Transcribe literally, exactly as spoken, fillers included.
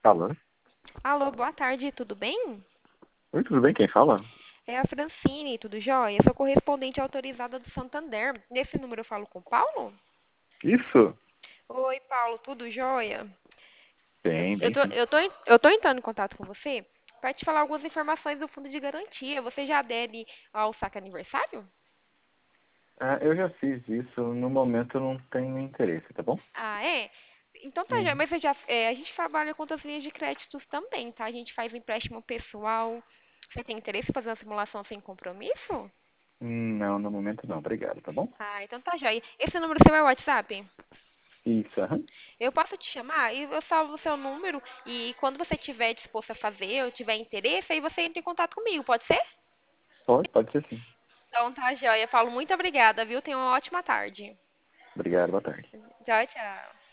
Alô? Alô, boa tarde, tudo bem? Oi, tudo bem? Quem fala? É a Francine, tudo jóia? Sou correspondente autorizada do Santander. Nesse número eu falo com o Paulo? Isso? Oi, Paulo, tudo jóia? Eu, Bem, eu bem tô, sim. eu, tô, eu tô entrando em contato com você para te falar algumas informações do fundo de garantia. Você já adere ao saque aniversário? Ah, eu já fiz isso, no momento eu não tenho interesse, tá bom? Ah, é? Então tá, já, Uhum. mas você já, é, a gente trabalha com outras linhas de créditos também, tá? A gente faz empréstimo pessoal. Você tem interesse em fazer uma simulação sem compromisso? Não, no momento não, obrigado, tá bom? Ah, então tá jóia. Esse número seu é o WhatsApp? Isso, aham. Eu posso te chamar e eu salvo o seu número e quando você estiver disposto a fazer ou tiver interesse, aí você entra em contato comigo, pode ser? Pode, pode ser sim. Então tá, joia. Paulo, muito obrigada, viu? Tenha uma ótima tarde. Obrigado, boa tarde. Tchau, tchau.